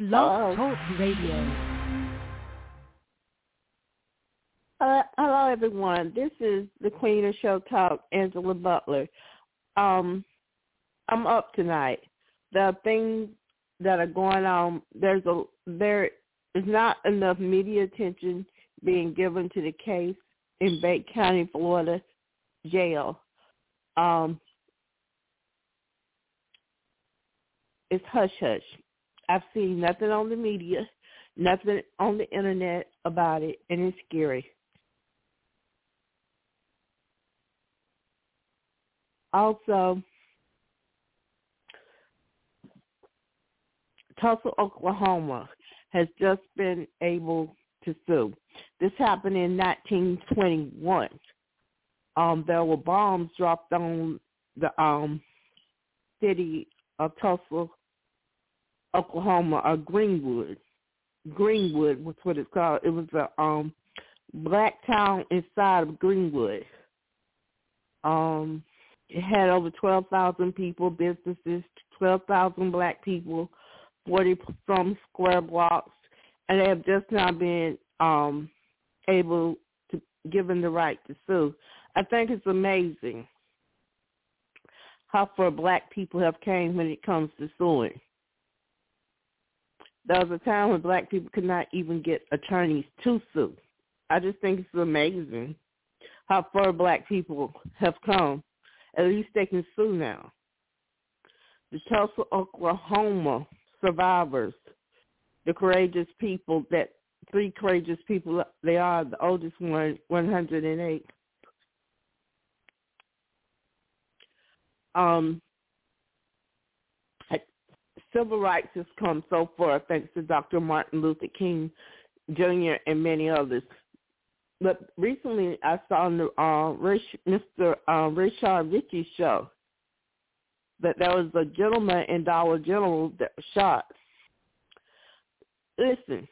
Blog Hello. Talk Radio. Hello, everyone. This is the Queen of Show Talk, Angela Butler. I'm up tonight. The things that are going on, there is not enough media attention being given to the case in Bake County, Florida jail. It's hush-hush. I've seen nothing on the media, nothing on the internet about it, and it's scary. Also, Tulsa, Oklahoma has just been able to sue. This happened in 1921. There were bombs dropped on the city of Tulsa, Oklahoma, or Greenwood. Greenwood was what it's called. It was a black town inside of Greenwood. It had over 12,000 people, businesses, 12,000 black people, 40-some square blocks, and they have just now been able to given the right to sue. I think it's amazing how far black people have came when it comes to suing. There was a time when black people could not even get attorneys to sue. I just think it's amazing how far black people have come. At least they can sue now. The Tulsa, Oklahoma survivors, the courageous people, three courageous people, they are the oldest one, 108. Civil rights has come so far thanks to Dr. Martin Luther King Jr. and many others. But recently I saw on the Mr. Richard Ritchie show that there was a gentleman in Dollar General that was shot. Listen,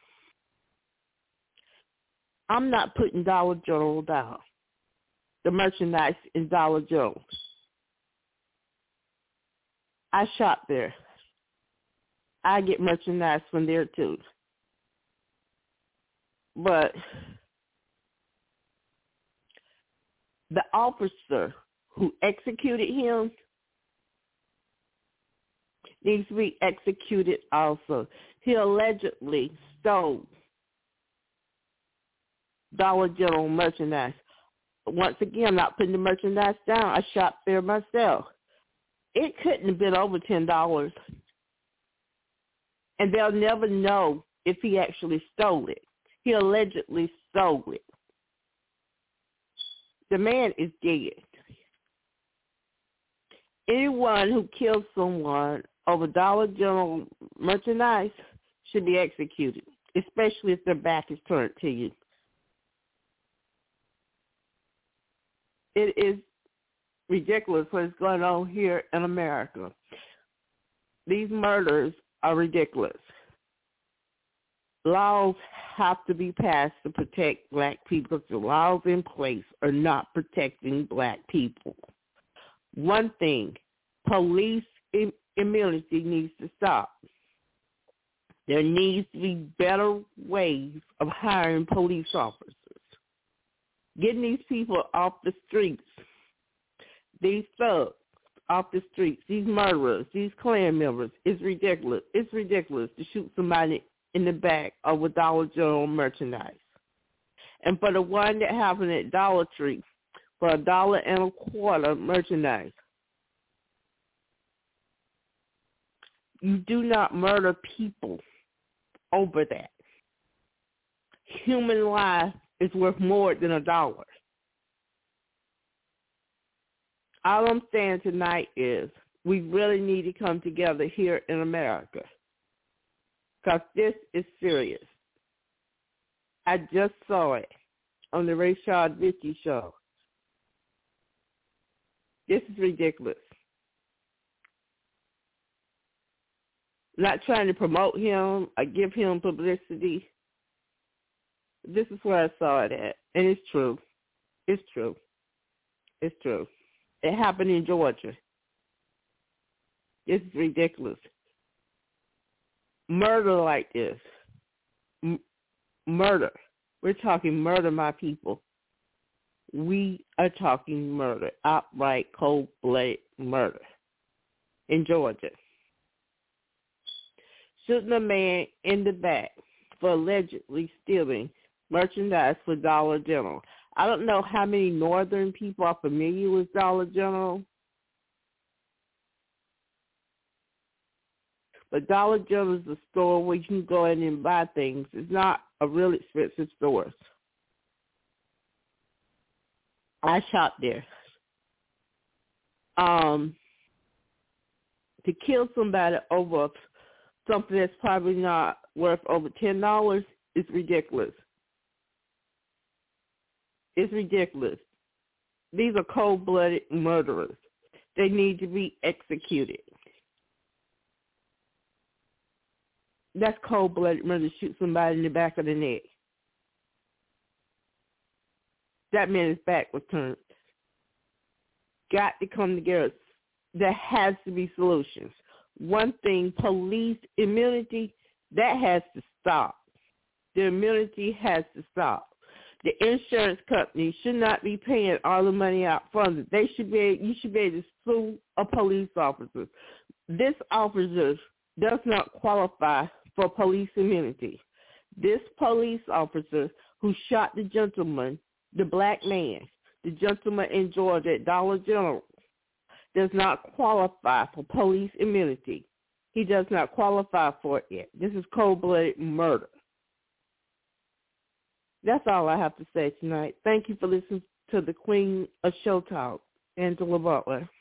I'm not putting Dollar General down, the merchandise in Dollar General. I shop there. I get merchandise from there too. But the officer who executed him needs to be executed also. He allegedly stole Dollar General merchandise. Once again, I'm not putting the merchandise down. I shop there myself. It couldn't have been over $10. And they'll never know if he actually stole it. He allegedly stole it. The man is dead. Anyone who kills someone over Dollar General merchandise should be executed, especially if their back is turned to you. It is ridiculous what is going on here in America. These murders are ridiculous. Laws have to be passed to protect black people because the laws in place are not protecting black people. One thing, police immunity needs to stop. There needs to be better ways of hiring police officers. Getting these people off the streets, these thugs off the streets, these murderers, these Klan members, is ridiculous. It's ridiculous to shoot somebody in the back of a Dollar General merchandise. And for the one that happened at Dollar Tree, for $1.25 merchandise, you do not murder people over that. Human life is worth more than $1. All I'm saying tonight is we really need to come together here in America because this is serious. I just saw it on the Richard Ritchie show. This is ridiculous. I'm not trying to promote him or give him publicity. This is where I saw it at, and it's true. It's true. It's true. It happened in Georgia. This is ridiculous. murder like this. Murder. We're talking murder, my people. We are talking murder, outright cold-blooded murder in Georgia. Shooting a man in the back for allegedly stealing merchandise for Dollar General. I don't know how many northern people are familiar with Dollar General, but Dollar General is a store where you can go in and buy things. It's not a real expensive store. I shop there. To kill somebody over something that's probably not worth over $10 is ridiculous. It's ridiculous. These are cold-blooded murderers. They need to be executed. That's cold-blooded murder, shoot somebody in the back of the neck. That man's back was turned. Got to come together. There has to be solutions. One thing, police immunity, that has to stop. The immunity has to stop. The insurance company should not be paying all the money out front. You should be able to sue a police officer. This officer does not qualify for police immunity. This police officer who shot the gentleman, the black man, the gentleman in Georgia at Dollar General, does not qualify for police immunity. He does not qualify for it yet. This is cold-blooded murder. That's all I have to say tonight. Thank you for listening to the Queen of Show Talk, Angela Butler.